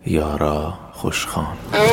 یارا خوشخوان.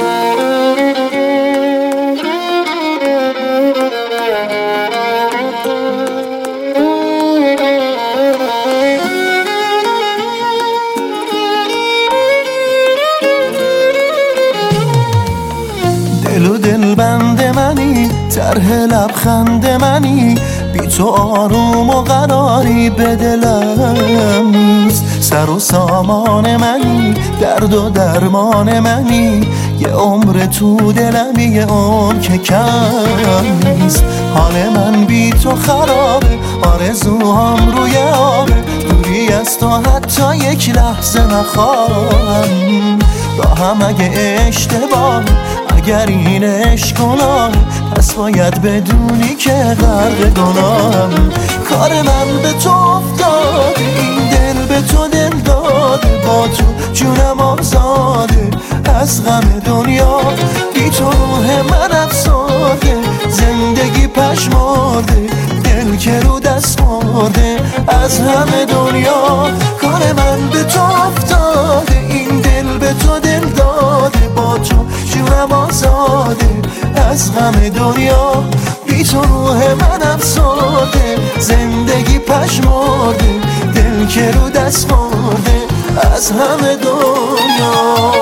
دل و دل بند منی، طرح لبخند منی، بی تو آروم و قراری به دلم نیست. سر و سامان منی، درد و درمان منی، یه عمر تو دلمی، یه عمر که کم نیست. حال من بی تو خرابه، آرزوهام روی آبه، دوری از تو حتی یک لحظه نخواهم. راهم اگه اشتباه، اگر این عشق گناه، پس باید بدونی که غرق گناهم. کار من به تو افتاده، این دل به تو دل داده، با تو جونم آزاده از غم دنیا. بی تو روح من افسرده، زندگی پشمرده، دل که رو دست مرده از همه دنیا. کار من به تو افتاده، این دل به تو دل داده، با تو جونم آزاده از غم دنیا. بی تو روح من افسرده، زندگی پشمرده، دل که رو دست مرده از همه دنیا.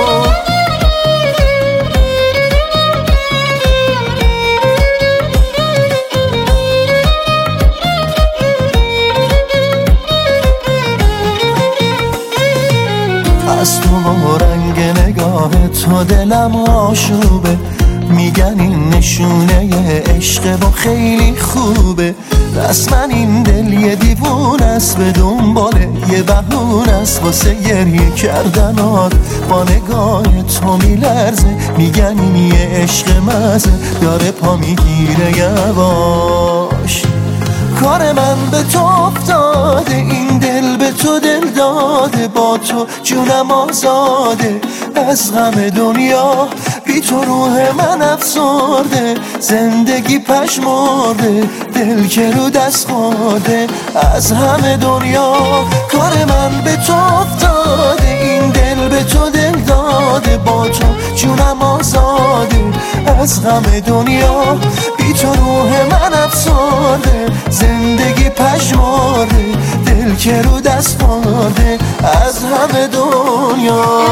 از تو و رنگ نگاه تو دلم آشوبه، میگن این نشونه عشق و خیلی خوبه. رسما این دل یه دیوون است، به دنبال یه بهون است واسه گریه کردنات. با نگاه تو میلرزه، میگن این یه عشق مزه، داره پا میگیره یواش. کار من به تو افتاده، این دل به تو دل داده، با تو جونم آزاده از غم دنیا. بی تو روح من افسرده، زندگی پشمرده، دل که رو دست خورده از همه دنیا. کار من به تو افتاده، این دل به تو دل داده، با تو جونم آزاده از غم دنیا. بی تو روح من افسرده، زندگی پشمرده، دل که رو دست مرده از همه دنیا.